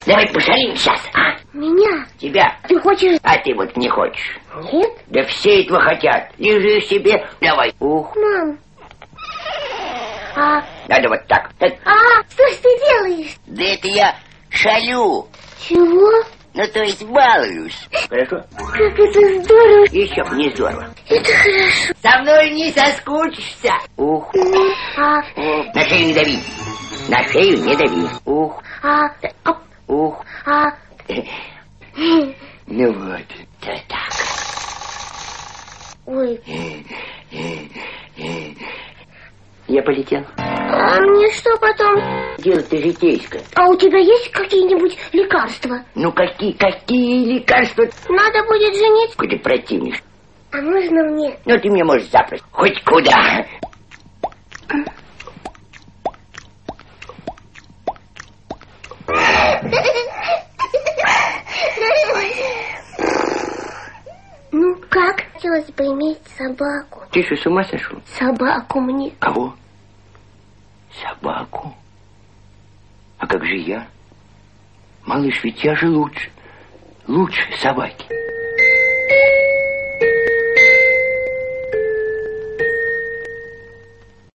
Давай пожалеем сейчас, а? Меня? Тебя. Ты хочешь? А ты вот не хочешь. Нет? Да все этого хотят. Лежи себе. Давай. Ух. Мам. Надо вот так. Что ж ты делаешь? Да это я шалю. Чего? Ну, то есть балуюсь. Хорошо? Как это здорово. Еще не здорово. Это хорошо. Со мной не соскучишься. Ух. На шею не дави. На шею не дави. Ух. Ух. Ну вот. Да так. Ой. Я полетел. А мне что потом? Дело-то житейское. А у тебя есть какие-нибудь лекарства? Ну какие лекарства? Надо будет жениться. Какой ты противник. А можно мне? Ну ты мне можешь запросто. Хоть куда. Ну как? Хотелось бы иметь собаку. Ты что, с ума сошел? Собаку мне. Кого? Собаку? А как же я? Малыш, ведь я же лучше собаки.